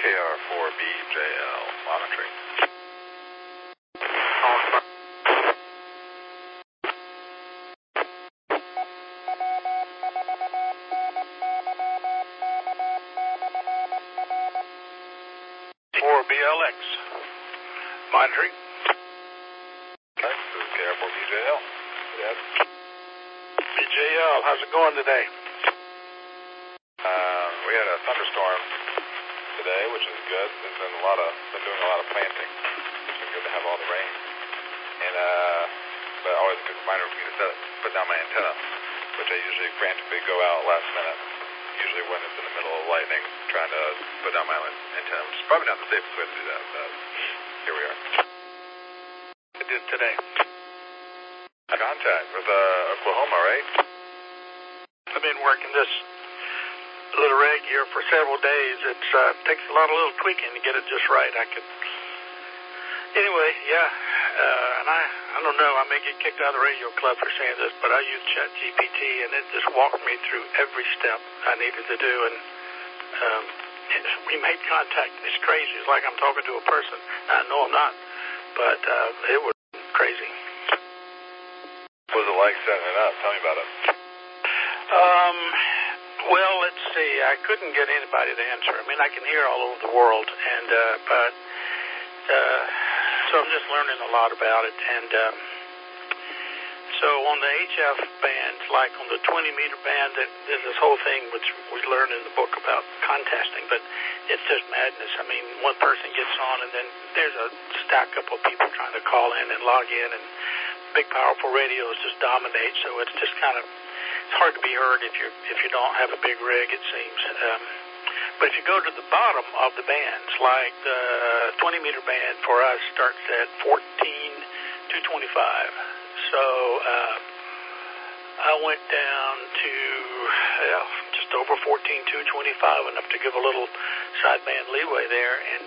KR4BJL monitoring. 4BLX monitoring. Okay, this is KR4BJL. Yes. BJL, how's it going today? We had a thunderstorm today, which is good. There's been doing a lot of planting. It's been good to have all the rain. And but always a good reminder for me to put down my antenna, which I usually frantically go out last minute. Usually when it's in the middle of lightning, trying to put down my antenna, which is probably not the safest way to do that, but here we are. I did today. Contact with Oklahoma, right? I've been working this little rig here for several days. It takes a lot of little tweaking to get it just right. Anyway, yeah, and I don't know, I may get kicked out of the radio club for saying this, but I use ChatGPT, and it just walked me through every step I needed to do, and we made contact. It's crazy. It's like I'm talking to a person. I know I'm not, but it was crazy. What was it like setting it up? Tell me about it. Well, let's see. I couldn't get anybody to answer. I mean, I can hear all over the world, and so I'm just learning a lot about it. And so on the HF bands, like on the 20-meter band, there's this whole thing which we learned in the book about contesting, but it's just madness. I mean, one person gets on, and then there's a stack up of people trying to call in and log in, and big, powerful radios just dominate. So it's just kind of it's hard to be heard if you don't have a big rig, it seems. But if you go to the bottom of the bands, like the 20-meter band for us starts at 14,225. So I went down to just over 14,225, enough to give a little sideband leeway there. And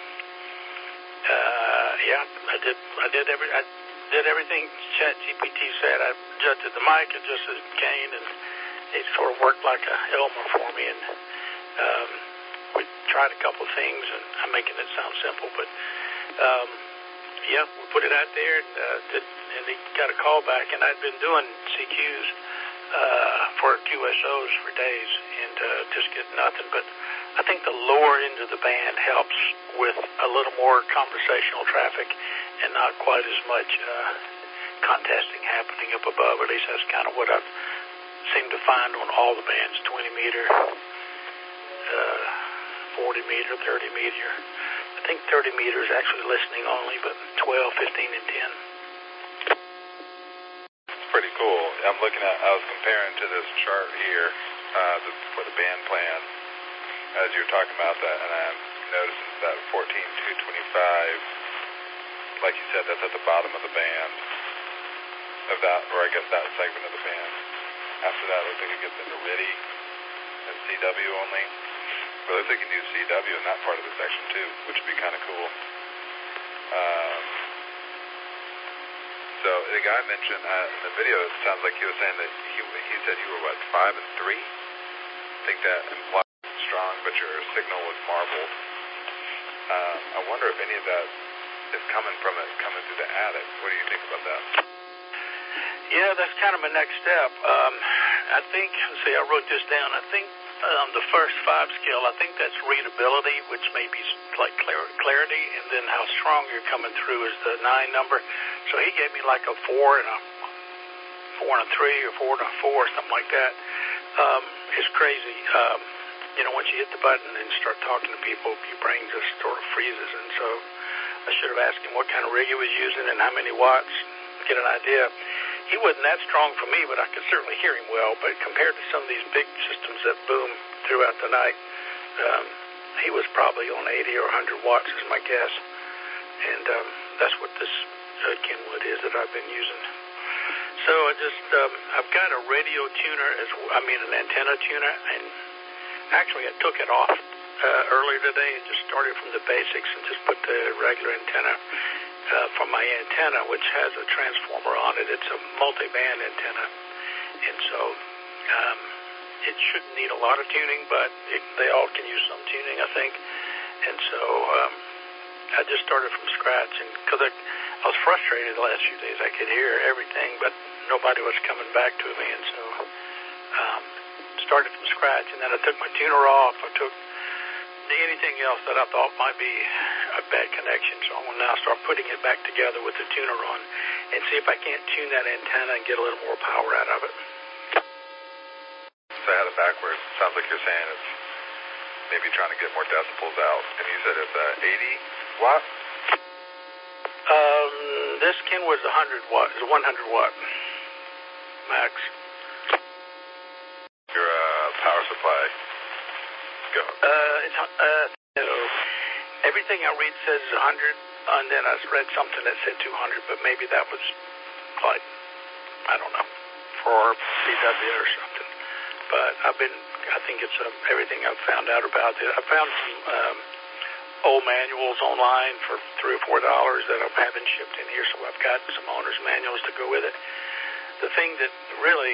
I did everything ChatGPT said. I adjusted the mic, adjusted the gain, and it sort of worked like a Elmer for me. And we tried a couple of things, and I'm making it sound simple, but we put it out there, and he got a call back. And I'd been doing CQs for QSOs for days, and just get nothing. But I think the lower end of the band helps with a little more conversational traffic and not quite as much contesting happening up above. At least that's kind of what I've seemed to find on all the bands, 20-meter, 40-meter, 30-meter. I think 30-meter is actually listening only, but 12, 15, and 10. It's pretty cool. I was comparing to this chart here for the band plan as you were talking about that, and I'm noticing that 14,225, like you said, that's at the bottom of the band of that, or I guess that segment of the band. After that, it looks like it gets into RIDI and CW only. But it looks like you can do CW in that part of the section too, which would be kind of cool. So the guy mentioned in the video, it sounds like he was saying that he said you were, 5 and 3? I think that implies strong, but your signal was marbled. I wonder if any of that is coming through the attic. What do you think about that? Yeah, that's kind of my next step. I think, I wrote this down. I think the first 5 scale, I think that's readability, which may be like clarity, and then how strong you're coming through is the 9 number. So he gave me like a 4 and a 4 and a 3 or 4 and a 4, something like that. It's crazy. Once you hit the button and start talking to people, your brain just sort of freezes. And so I should have asked him what kind of rig he was using and how many watts, get an idea. He wasn't that strong for me, but I could certainly hear him well. But compared to some of these big systems that boom throughout the night, he was probably on 80 or 100 watts is my guess. And that's what this Kenwood is that I've been using. So I've got a radio tuner, an antenna tuner, and actually I took it off earlier today and just started from the basics and just put the regular antenna from my antenna, which has a transformer on it. It's a multi-band antenna, and so it shouldn't need a lot of tuning, but they all can use some tuning, I think. And so I just started from scratch, and because I was frustrated the last few days. I could hear everything, but nobody was coming back to me, and so started from scratch. And then I took my tuner off. I took anything else that I thought might be a bad connection, so I'm going to now start putting it back together with the tuner on and see if I can't tune that antenna and get a little more power out of it. So I had it backwards. Sounds like you're saying it's maybe trying to get more decibels out. And you said it's 80 watt? This Kenwood's 100 watt. It's 100 watt max. Your power supply go? Everything I read says 100, and then I read something that said 200, but maybe that was like, I don't know, for BW or something. But I think it's everything I've found out about it. I found some old manuals online for $3 or $4 that I'm having shipped in here, so I've got some owner's manuals to go with it. The thing that really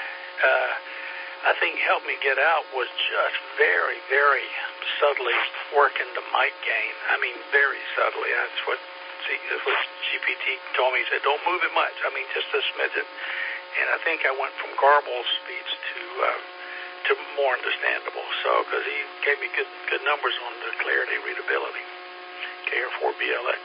I think helped me get out was just very, very subtly working the mic gain. I mean, very subtly. That's what GPT told me. He said, don't move it much. I mean, just a smidgen. And I think I went from garble speeds to more understandable. So, because he gave me good numbers on the clarity, readability. KR4BLX.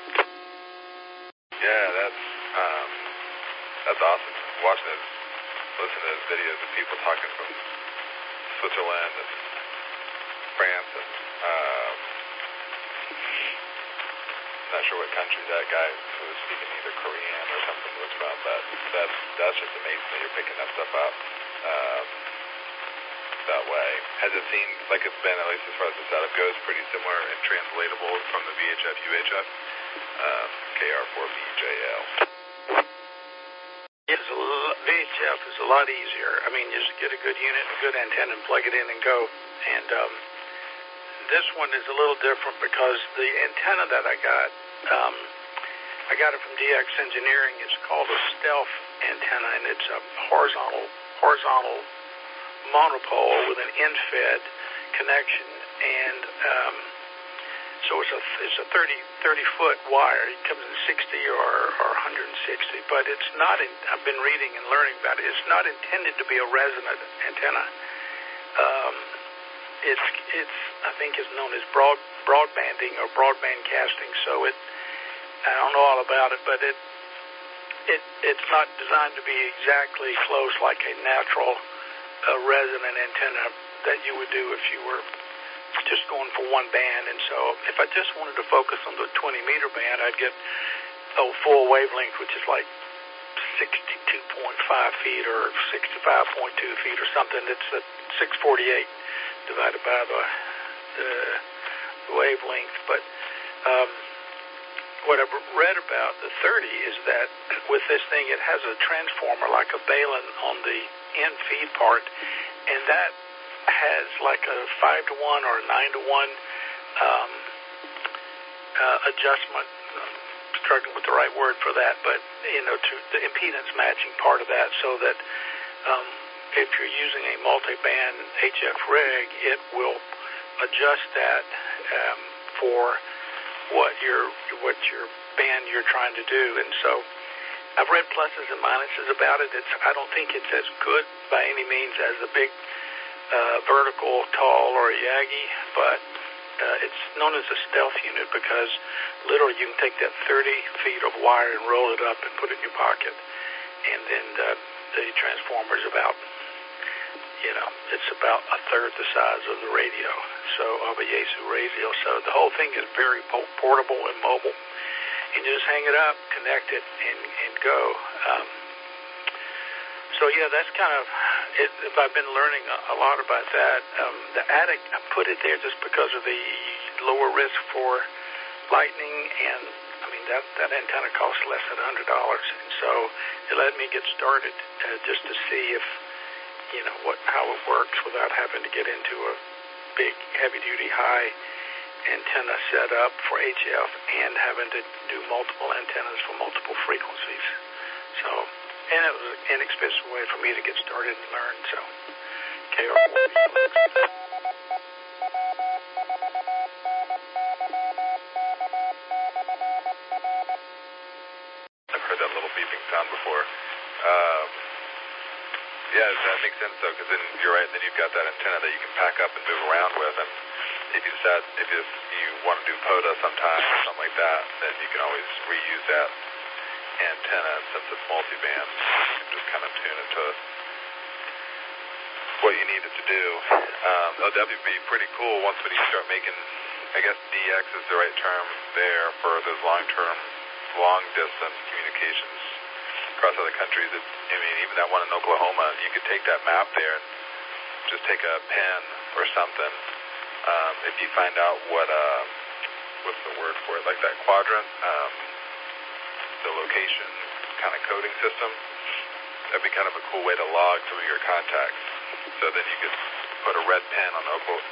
Yeah, that's awesome. Watching it, listening to his videos of people talking from Switzerland and France and I'm not sure what country that guy who was speaking either Korean or something was from, but that's just amazing that you're picking that stuff up that way. Has it seemed like it's been, at least as far as the setup goes, pretty similar and translatable from the VHF, UHF, KR4BJL? Yes, VHF is a lot easier. I mean, just get a good unit, a good antenna, and plug it in and go. And this one is a little different because the antenna that I got it from DX Engineering. It's called a stealth antenna, and it's a horizontal monopole with an end-fed connection, and so it's a 30-foot wire. It comes in 60 or 160, but it's not. I've been reading and learning about it. It's not intended to be a resonant antenna. It's I think it's known as broadbanding or broadband casting. So I don't know all about it, but it's not designed to be exactly close like a natural resonant antenna that you would do if you were just going for one band. And so if I just wanted to focus on the 20-meter band, I'd get full wavelength, which is like 62.5 feet or 65.2 feet or something. It's a 648 divided by the wavelength. But what I've read about the 30 is that with this thing, it has a transformer like a Balun on the end feed part, and that has like a 5-to-1 or a 9-to-1 adjustment. I'm struggling with the right word for that, but to the impedance matching part of that, so that if you're using a multi-band HF rig, it will adjust that for what your band you're trying to do. And so I've read pluses and minuses about it. I don't think it's as good by any means as the big vertical tall or a Yagi, but it's known as a stealth unit because literally you can take that 30 feet of wire and roll it up and put it in your pocket. And then the transformer is about, it's about a third the size of the radio, so of a Yaesu radio. So the whole thing is very portable and mobile. And you just hang it up, connect it, and go. So yeah, that's kind of it. I've been learning a lot about that. The attic, I put it there just because of the lower risk for lightning, and I mean that antenna costs less than $100, and so it let me get started just to see if how it works without having to get into a big heavy-duty high antenna set up for HF and having to do multiple antennas for multiple frequencies. So, and it was an inexpensive way for me to get started and learn. So, KR4. that makes sense though, because then you're right. Then you've got that antenna that you can pack up and move around with, and if you want to do POTA sometime or something like that, then you can always reuse that antenna since it's multiband. You can just kind of tune it to what you need it to do. That would be pretty cool once when you start making, I guess DX is the right term there for those long-distance communications across other countries. I mean, even that one in Oklahoma, you could take that map there and just take a pen or something. If you find out what's the word for it, like that quadrant, the location kind of coding system, that'd be kind of a cool way to log some of your contacts. So then you could put a red pen on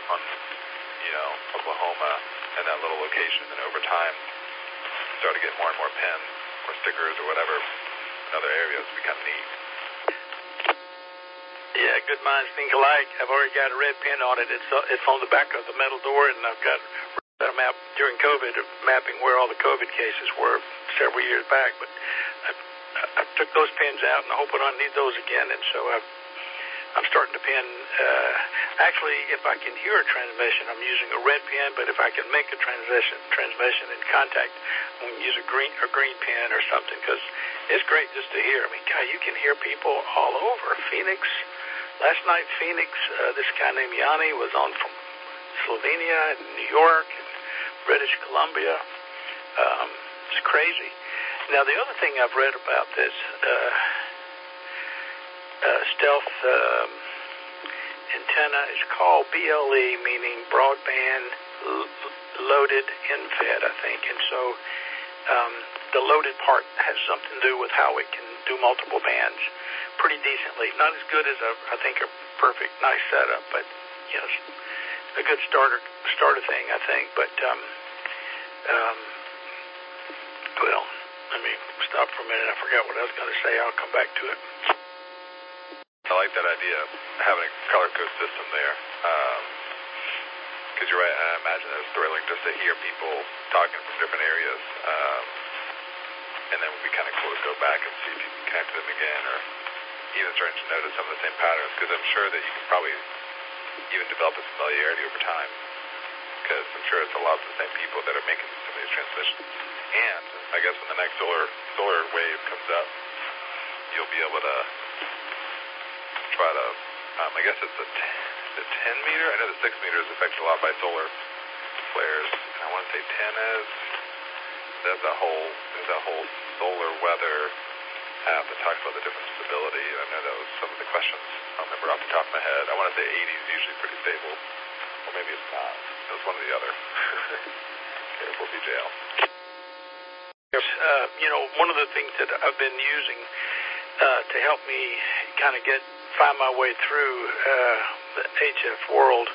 Oklahoma and that little location, and over time start to get more and more pen or stickers or whatever in other areas. It'd be kind of neat. Yeah, good minds think alike. I've already got a red pen on it. It's on the back of the metal door, and I've got a map during COVID, mapping where all the COVID cases were several years back. But I took those pens out, and I hope I don't need those again. And so I'm starting to pen. Actually, if I can hear a transmission, I'm using a red pen. But if I can make a transmission in contact, I'm going to use a green pen or something, because it's great just to hear. I mean, God, you can hear people all over. Phoenix. Last night, Phoenix, this guy named Yanni was on from Slovenia and New York and British Columbia. It's crazy. Now, the other thing I've read about this stealth antenna is called BLE, meaning broadband loaded infed, I think. And so the loaded part has something to do with how it can do multiple bands pretty decently. Not as good as I think a perfect nice setup, but you know, a good starter thing, I think. But well, let me stop for a minute. I forgot what I was going to say. I'll come back to it. I like that idea of having a color code system there, because you're right. I imagine it's thrilling just to hear people talking from different areas, and then it would be kind of cool to go back and see if you can connect to them again, or even starting to notice some of the same patterns, because I'm sure that you can probably even develop a familiarity over time, because I'm sure it's a lot of the same people that are making some of these transmissions. And I guess when the next solar wave comes up, you'll be able to try to, I guess it's the 10 meter. I know the 6 meter is affected a lot by solar flares, and I want to say 10 is. There's that whole solar weather app that talks about the different stability. And I know that was some of the questions. I don't remember off the top of my head. I want to say 80 is usually pretty stable, or maybe it's not. It was one or the other. Careful, BJL. One of the things that I've been using to help me kind of find my way through the HF world,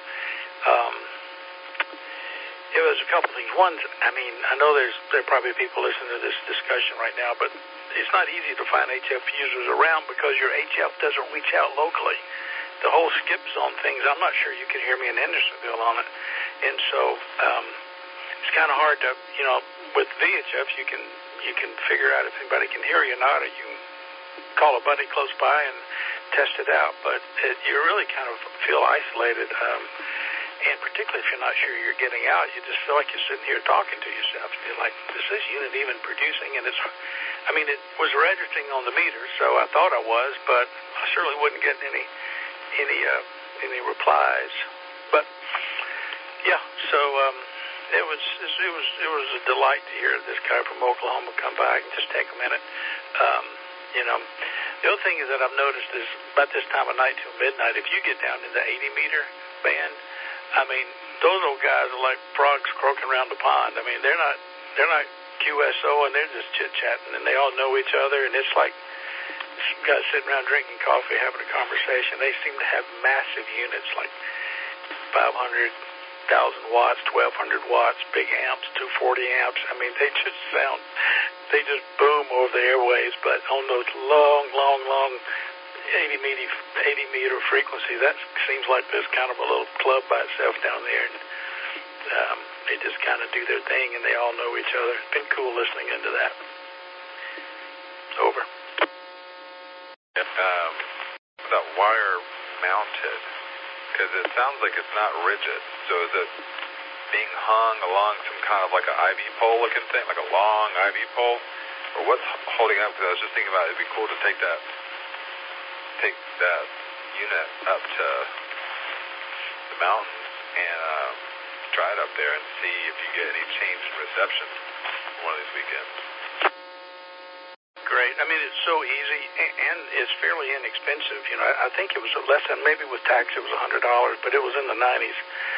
it was a couple things. One, I mean, I know there are probably people listening to this discussion right now, but it's not easy to find HF users around because your HF doesn't reach out locally. The whole skip zone things, I'm not sure you can hear me in Hendersonville on it. And so it's kind of hard to, with VHF, you can figure out if anybody can hear you or not, or you can call a buddy close by and test it out. But you really kind of feel isolated. And particularly if you're not sure you're getting out, you just feel like you're sitting here talking to yourself. You're like, is this unit even producing? And it was registering on the meter, so I thought I was, but I certainly wasn't getting any replies. But yeah, so it was a delight to hear this guy from Oklahoma come by and just take a minute. The other thing is that I've noticed is about this time of night till midnight, if you get down in the 80 meter band, I mean, those old guys are like frogs croaking around the pond. I mean, they're not QSO, and they're just chit-chatting, and they all know each other, and it's like guys sitting around drinking coffee, having a conversation. They seem to have massive units, like 500,000 watts, 1,200 watts, big amps, 240 amps. I mean, they just boom over the airwaves, but on those long 80 meter frequency, that seems like there's kind of a little club by itself down there, and they just kind of do their thing, and they all know each other. It's been cool listening into that. Over. Yep. that wire mounted? Because it sounds like it's not rigid. So is it being hung along some kind of like an ivy pole looking thing, like a long ivy pole? Or what's holding up? Because I was just thinking about it'd be cool to take that unit up to the mountains and try it up there and see if you get any change in reception one of these weekends. Great. I mean, it's so easy, and it's fairly inexpensive. You know, I think it was less than, maybe with tax it was $100, but it was in the 90s.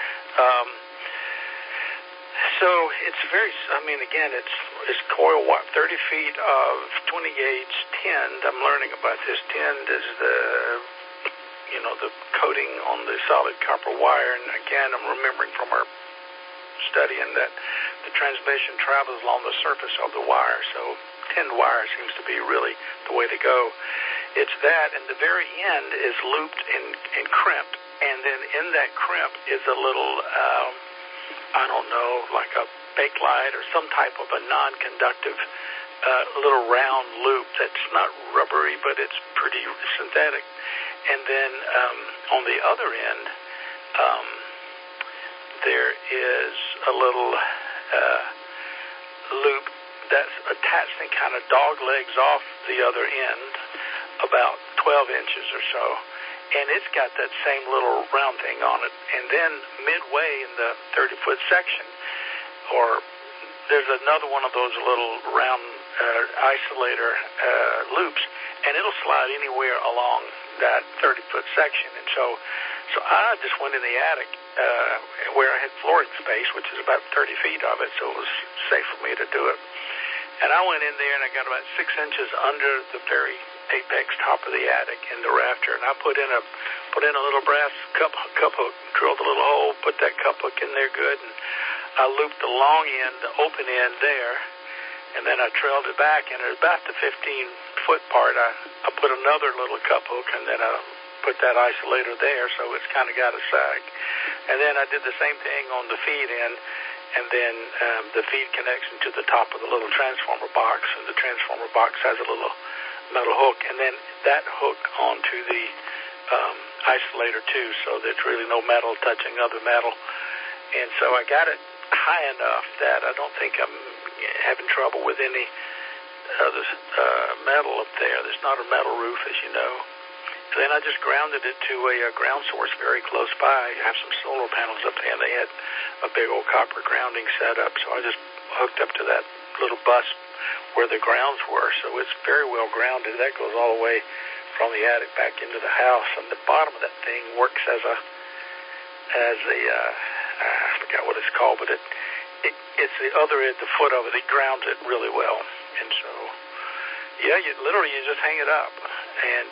So it's very, I mean, again, it's coil wire, 30 feet of 20 gauge tinned. I'm learning about this. Tinned is the coating on the solid copper wire. And again, I'm remembering from our studying that the transmission travels along the surface of the wire. So tinned wire seems to be really the way to go. It's that, and the very end is looped and crimped. And then in that crimp is a little, I don't know, like a bakelite or some type of a non-conductive little round loop that's not rubbery, but it's pretty synthetic. And then on the other end, there is a little loop that's attached and kind of dog legs off the other end, about 12 inches or so. And it's got that same little round thing on it. And then midway in the 30-foot section, or there's another one of those little round isolator loops, and it'll slide anywhere along that 30-foot section. And so I just went in the attic where I had flooring space, which is about 30 feet of it, so it was safe for me to do it. And I went in there and I got about 6 inches under the very apex top of the attic in the rafter, and I put in a little brass cup hook, drilled a little hole, put that cup hook in there good, and I looped the long end, the open end there, and then I trailed it back, and at about the 15-foot part, I put another little cup hook, and then I put that isolator there, so it's kind of got a sag. And then I did the same thing on the feed end, and then the feed connection to the top of the little transformer box, and the transformer box has a little metal hook, and then that hook onto the isolator too, so there's really no metal touching other metal. And so I got it high enough that I don't think I'm having trouble with any other metal up there. There's not a metal roof, as you know. So then I just grounded it to a ground source very close by. I have some solar panels up there, and they had a big old copper grounding set up, so I just hooked up to that little bus where the grounds were, so it's very well grounded. That goes all the way from the attic back into the house, and the bottom of that thing works as a I forgot what it's called, but it's the other end, the foot of it. It grounds it really well, and so yeah, you just hang it up, and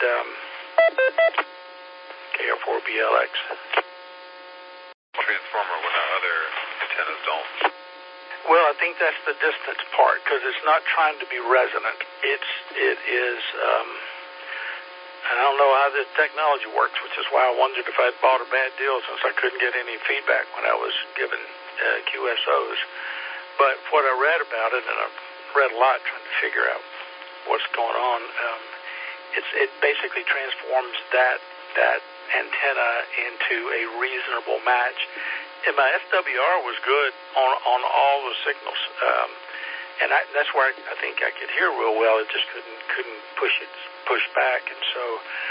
KR4BLX transformer when other antennas don't. Well, I think that's the distance part, because it's not trying to be resonant. It is, and I don't know how the technology works, which is why I wondered if I'd bought a bad deal since I couldn't get any feedback when I was given QSOs. But what I read about it, and I've read a lot trying to figure out what's going on, it basically transforms that antenna into a reasonable match. And my SWR was good on all the signals, and that's where I think I could hear real well. It just couldn't push back, and so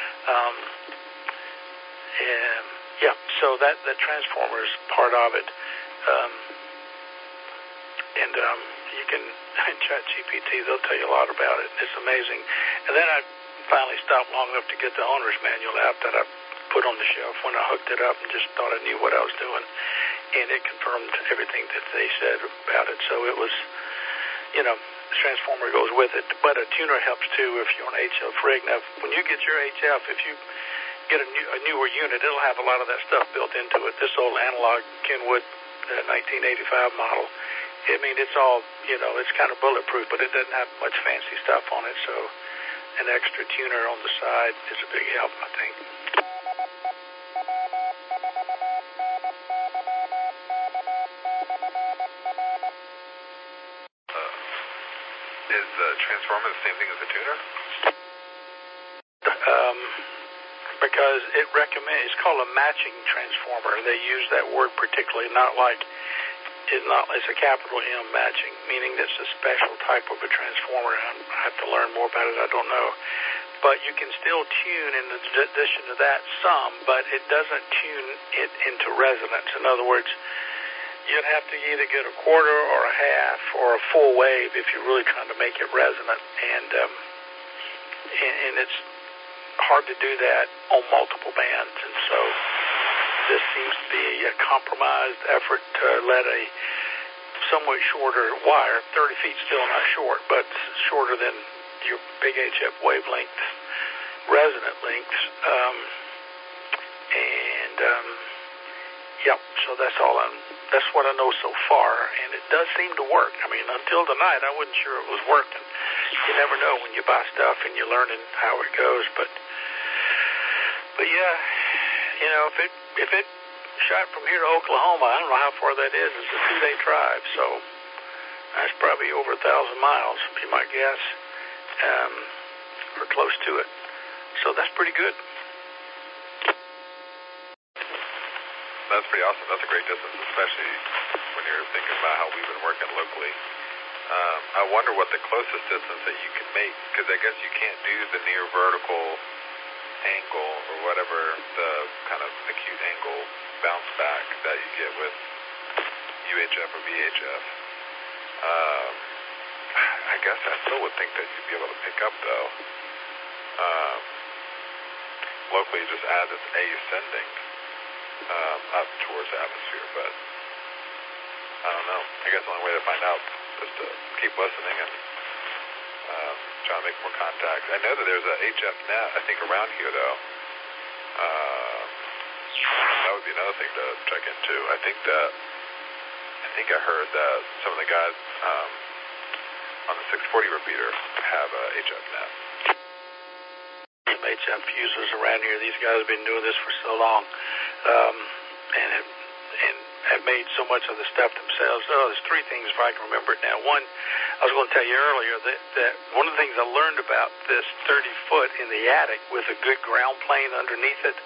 so that transformer is part of it, and you can ChatGPT, they'll tell you a lot about it. It's amazing. And then I finally stopped long enough to get the owner's manual out that I put on the shelf when I hooked it up, and just thought I knew what I was doing, and it confirmed everything that they said about it. So it was, the transformer goes with it, but a tuner helps too if you're on HF rig. Now, when you get your HF, if you get a newer unit, it'll have a lot of that stuff built into it. This old analog Kenwood 1985 model, I mean, it's all, it's kind of bulletproof, but it doesn't have much fancy stuff on it, so an extra tuner on the side is a big help, I think. Is the transformer the same thing as the tuner? I because it recommends, it's called a matching transformer. They use that word particularly, it's a capital M matching, meaning that's a special type of a transformer. I have to learn more about it. I don't know. But you can still tune in addition to that some, but it doesn't tune it into resonance. In other words, you'd have to either get a quarter or a half or a full wave if you're really trying to make it resonant. And it's hard to do that on multiple bands. And so this seems to be a compromised effort to let a somewhat shorter wire, 30 feet still not short, but shorter than your big HF wavelength resonant lengths. So that's what I know so far, and it does seem to work. I mean, until tonight, I wasn't sure it was working. You never know when you buy stuff and you're learning how it goes, but yeah, if it shot from here to Oklahoma, I don't know how far that is. It's a 2-day drive, so that's probably over 1,000 miles, be my guess, or close to it. So that's pretty good. That's pretty awesome. That's a great distance, especially when you're thinking about how we've been working locally. I wonder what the closest distance that you can make, because I guess you can't do the near vertical angle or whatever, the kind of acute angle bounce back that you get with UHF or VHF. I guess I still would think that you'd be able to pick up, though. Locally, you just add this ascending up towards the atmosphere, but I don't know. I guess the only way to find out is to keep listening and try to make more contacts. I know that there's a HF net, I think, around here, though. That would be another thing to check into. I think I heard that some of the guys on the 640 repeater have a HF net. Some HF users around here. These guys have been doing this for so long, and have made so much of the stuff themselves. Oh, there's 3 things if I can remember it now. One, I was going to tell you earlier that one of the things I learned about this 30-foot in the attic with a good ground plane underneath it,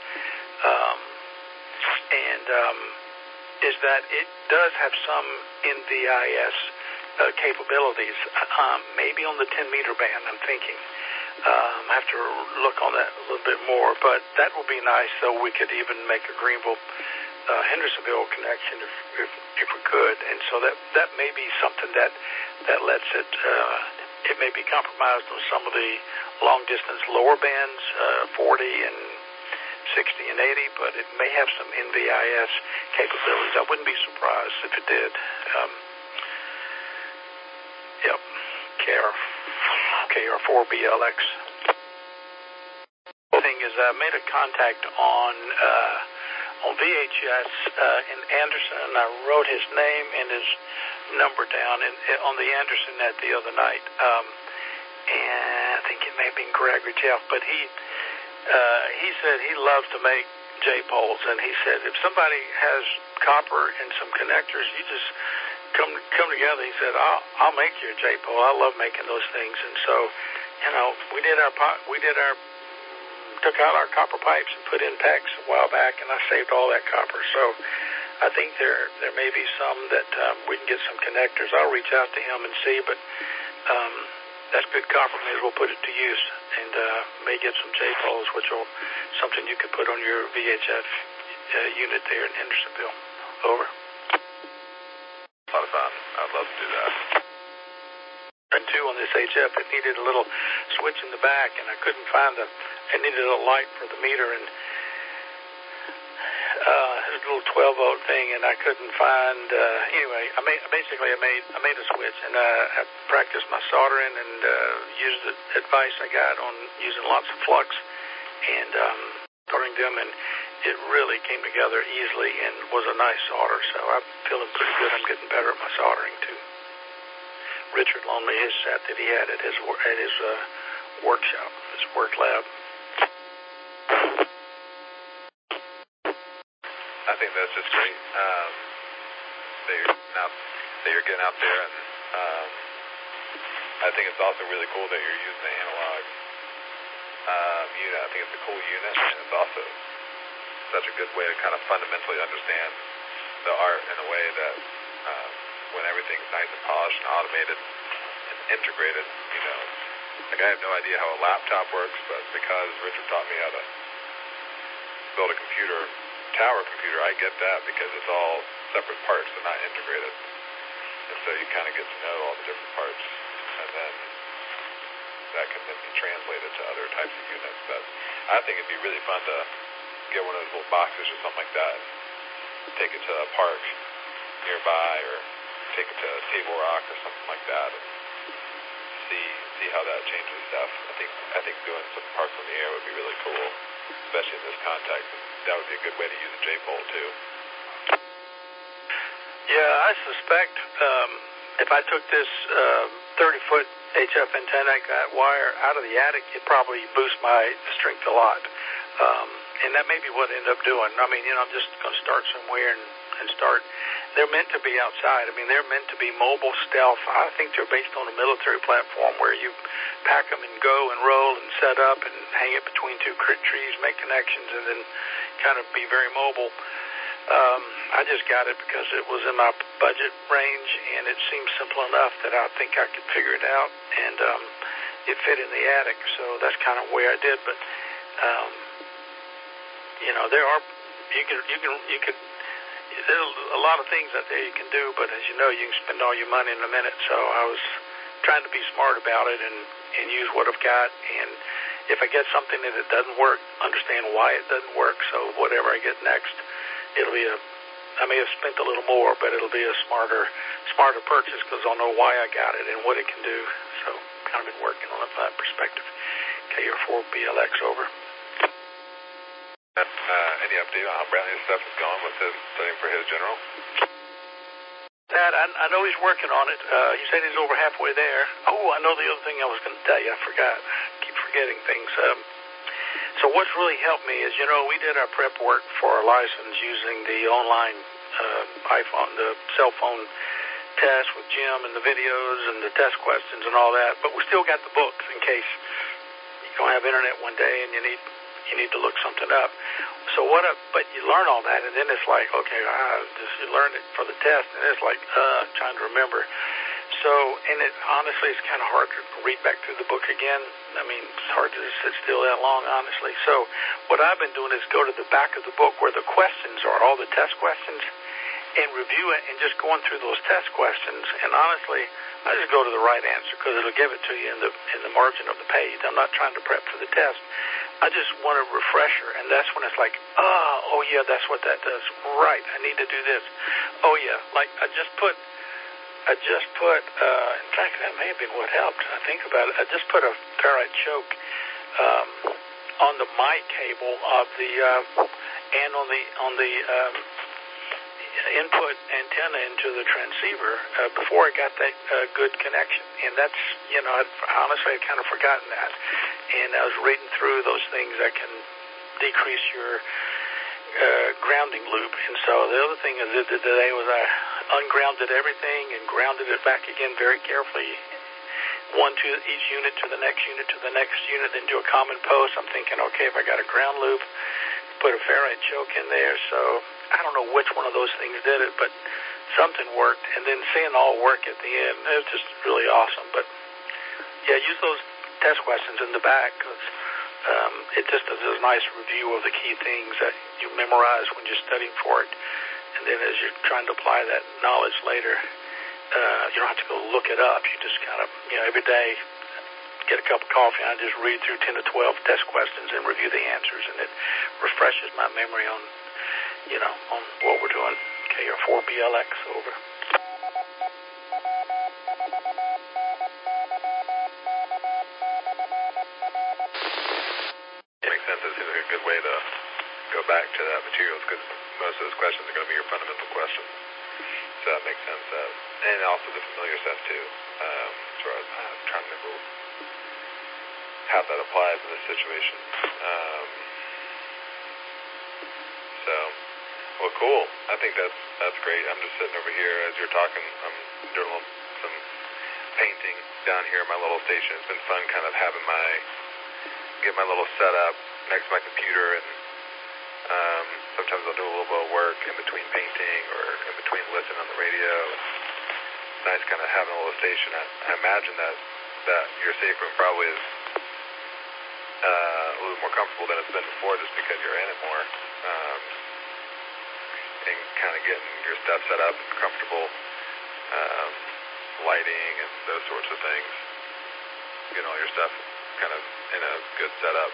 is that it does have some NVIS capabilities, maybe on the 10-meter band, I'm thinking. I have to look on that a little bit more, but that will be nice, so we could even make a Greenville Hendersonville connection if we could, and so that may be something that lets it may be compromised on some of the long distance lower bands, 40 and 60 and 80, but it may have some NVIS capabilities. I wouldn't be surprised if it did. Yep, KR4BLX. The thing is, I made a contact on VHS in Anderson, and I wrote his name and his number down on the Anderson net the other night. And I think it may have been Gregory Jeff, but he said he loves to make J-poles, and he said if somebody has copper and some connectors, you just come together. He said I'll make you a J-pole. I love making those things, and so we took out our copper pipes and put in packs a while back, and I saved all that copper. So I think there may be some that we can get some connectors. I'll reach out to him and see, but that's good copper. May as well put it to use, and may get some J-poles, which will something you could put on your VHF unit there in Hendersonville. Over. A lot of fun. I'd love to do that. And two, on this HF, it needed a little switch in the back, and I couldn't find it needed a light for the meter, and it was a little 12-volt thing, and I couldn't find. Anyway, I made a switch, and I practiced my soldering and used the advice I got on using lots of flux and soldering them, and it really came together easily and was a nice solder. So I'm feeling pretty good. I'm getting better at my soldering too. Richard loaned me his set that he had at his workshop, his work lab. I think that's just great that you're getting out there, and I think it's also really cool that you're using the analog unit. I think it's a cool unit, and it's also such a good way to kind of fundamentally understand the art in a way that when everything's nice and polished and automated and integrated, like I have no idea how a laptop works, but because Richard taught me how to build a tower computer, I get that because it's all separate parts and not integrated. And so you kind of get to know all the different parts, and then that can then be translated to other types of units. But I think it'd be really fun to get one of those little boxes or something like that and take it to a park nearby or take it to Table Rock or something like that and see how that changes stuff. I think doing some parks on the air would be really cool, especially in this context. And that would be a good way to use a J-pole too. Yeah, I suspect if I took this 30-foot HF antenna, that wire out of the attic, it'd probably boost my strength a lot. And that may be what I end up doing. I mean, I'm just going to start somewhere and start. They're meant to be outside. I mean, they're meant to be mobile stealth. I think they're based on a military platform where you pack them and go and roll and set up and hang it between two trees, make connections, and then kind of be very mobile. I just got it because it was in my budget range, and it seemed simple enough that I think I could figure it out, and it fit in the attic, so that's kind of where I did. But there are you could. There's a lot of things out there you can do, but as you know, you can spend all your money in a minute. So I was trying to be smart about it and use what I've got. And if I get something that it doesn't work, understand why it doesn't work. So whatever I get next, it'll be I may have spent a little more, but it'll be a smarter purchase because I'll know why I got it and what it can do. So kind of been working on it from that perspective. KR4BLX over. Any update on how Brantley's stuff is going with his studying for his general? That I know he's working on it. He said he's over halfway there. Oh, I know the other thing I was going to tell you. I forgot. I keep forgetting things. So what's really helped me is, we did our prep work for our license using the online iPhone, the cell phone test with Jim and the videos and the test questions and all that. But we still got the books in case you don't have internet one day and you need to look something up. So but you learn all that, and then it's like, okay, you learn it for the test, and it's like, trying to remember. So, and honestly, it's kind of hard to read back through the book again. I mean, it's hard to sit still that long, honestly. So what I've been doing is go to the back of the book where the questions are, all the test questions, and review it and just going through those test questions. And honestly, I just go to the right answer because it'll give it to you in the margin of the page. I'm not trying to prep for the test. I just want a refresher, and that's when it's like, oh yeah, that's what that does. Right, I need to do this. Oh yeah, like I just put, in fact, that may have been what helped. I think about it. I just put a ferrite choke on the mic cable of the and on the input antenna into the transceiver before I got that good connection. And that's, honestly, I'd kind of forgotten that. And I was reading through those things that can decrease your grounding loop. And so the other thing I did today was I ungrounded everything and grounded it back again very carefully. One to each unit to the next unit to the next unit, then do a common post. I'm thinking, okay, if I got a ground loop, put a ferrite choke in there. So I don't know which one of those things did it, but something worked. And then seeing it all work at the end, it was just really awesome. But yeah, use those test questions in the back because it just is a nice review of the key things that you memorize when you're studying for it. And then as you're trying to apply that knowledge later, you don't have to go look it up. You just kind of, every day get a cup of coffee and I just read through 10 to 12 test questions and review the answers, and it refreshes my memory on, on what we're doing. KR4BLX over. It makes sense. It seems like a good way to go back to that materials because most of those questions are going to be your fundamental questions. So that makes sense. And also the familiar stuff too. So I'm trying to remember how that applies in this situation. Well, cool. I think that's great. I'm just sitting over here as you're talking. I'm doing some painting down here at my little station. It's been fun kind of having my get my little setup next to my computer, and sometimes I'll do a little bit of work in between painting or in between listening on the radio. It's nice kind of having a little station. I imagine that your safe room probably is a little more comfortable than it's been before, just because you're in it more, and kind of getting your stuff set up and comfortable, lighting and those sorts of things, getting all your stuff kind of in a good setup.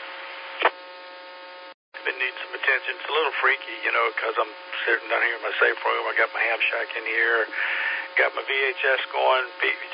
It needs some attention. It's a little freaky, because I'm sitting down here in my safe room. I got my ham shack in here, got my VHF going,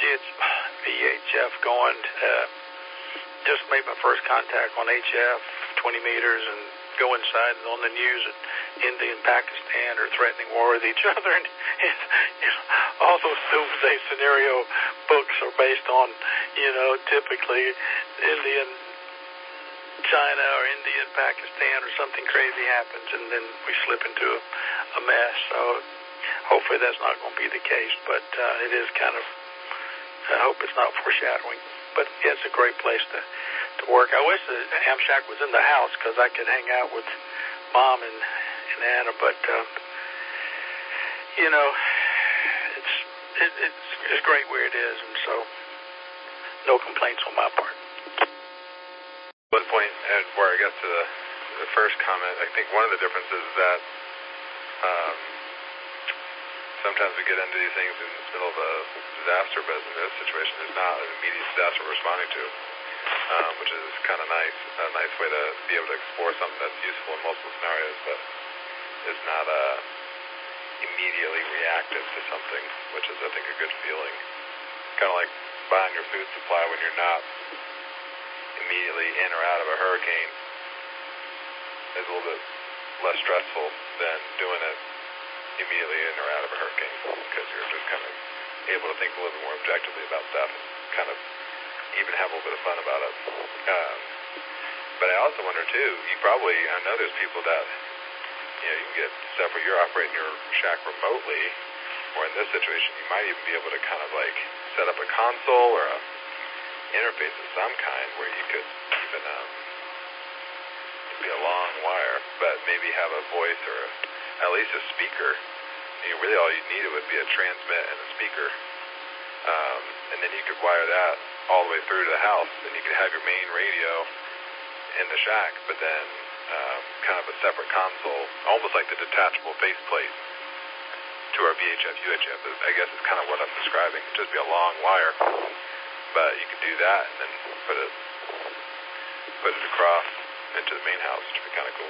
just made my first contact on HF, 20 meters, and go inside and on the news that India and Pakistan are threatening war with each other. And all those doomsday scenario books are based on, typically India and China or India and Pakistan or something crazy happens, and then we slip into a mess. So hopefully that's not going to be the case, but it is kind of, I hope it's not foreshadowing. But yeah, it's a great place to work. I wish the ham shack was in the house because I could hang out with Mom and Anna, but it's great where it is, and so no complaints on my part. One point, and where I got to the first comment, I think one of the differences is that sometimes we get into these things in the middle of a disaster, but in this situation, there's not an immediate disaster we're responding to, which is kind of nice, a nice way to be able to explore something that's useful in multiple scenarios, but is not immediately reactive to something, which is, I think, a good feeling. Kind of like buying your food supply when you're not immediately in or out of a hurricane is a little bit less stressful than doing it immediately in or out of a hurricane, because you're just kind of able to think a little bit more objectively about stuff and kind of even have a little bit of fun about it. But I also wonder too, I know there's people that, you can get stuff where you're operating your shack remotely, or in this situation you might even be able to kind of like set up a console or a interface of some kind where you could even be a long wire, but maybe have a voice or at least a speaker. Really all you needed would be a transmit and a speaker, and then you could wire that all the way through to the house, and you could have your main radio in the shack, but then kind of a separate console, almost like the detachable faceplate to our VHF, UHF, I guess is kind of what I'm describing. It'd just be a long wire, but you could do that and then put it across into the main house, which would be kind of cool.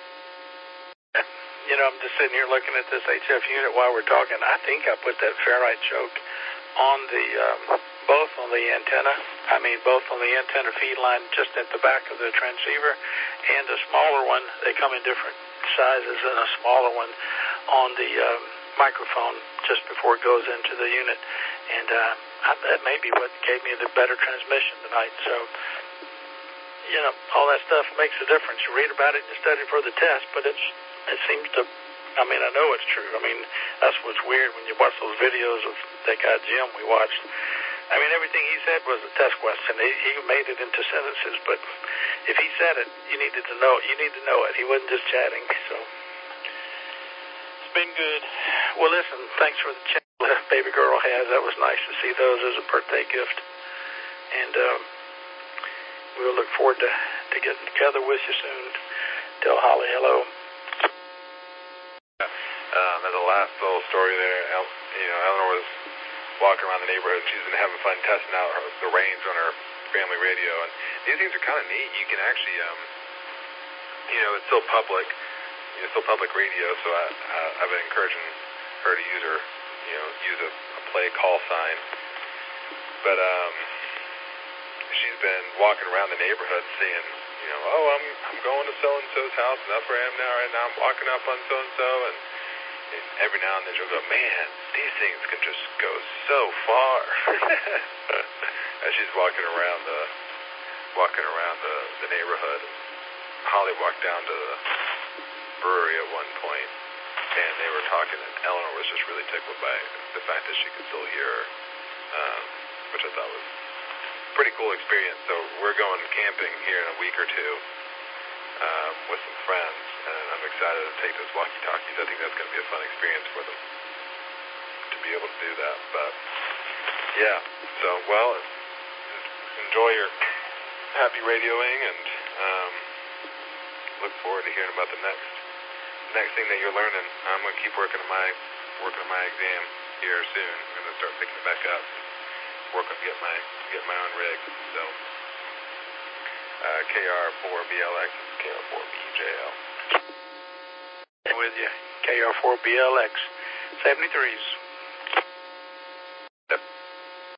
I'm just sitting here looking at this HF unit while we're talking. I think I put that ferrite choke on both on the antenna. Both on the antenna feed line just at the back of the transceiver, and a smaller one. They come in different sizes, and a smaller one on the microphone just before it goes into the unit. And that may be what gave me the better transmission tonight. So, all that stuff makes a difference. You read about it and you study for the test, but it seems to, I know it's true. That's what's weird when you watch those videos of that guy Jim we watched. Everything he said was a test question. He made it into sentences, but if he said it, you need to know it. He wasn't just chatting. So it's been good. Well, listen, thanks for the chat baby girl has. That was nice to see those as a birthday gift. And we'll look forward to getting together with you soon. Tell Holly hello. As a last little story there, Eleanor was walking around the neighborhood. She's been having fun testing out the range on her family radio, and these things are kind of neat. You can actually, it's still public, public radio. So I've been encouraging her to use a play call sign. But she's been walking around the neighborhood saying, I'm going to so and so's house, and that's where I am now. Right now, I'm walking up on so and so, and every now and then she'll go, man, these things can just go so far. As she's walking around the neighborhood. Holly walked down to the brewery at one point, and they were talking, and Eleanor was just really tickled by the fact that she could still hear her, which I thought was pretty cool experience. So we're going camping here in a week or two with some friends, and I'm excited to take those walkie-talkies. I think that's going to be a fun experience for them to be able to do that. But yeah, so well, enjoy your happy radioing, and look forward to hearing about the next thing that you're learning. I'm going to keep working on my exam here soon. I'm going to start picking it back up, work on get my own rig. So KR4BLX, KR4BJL. With you, KR4BLX 73s.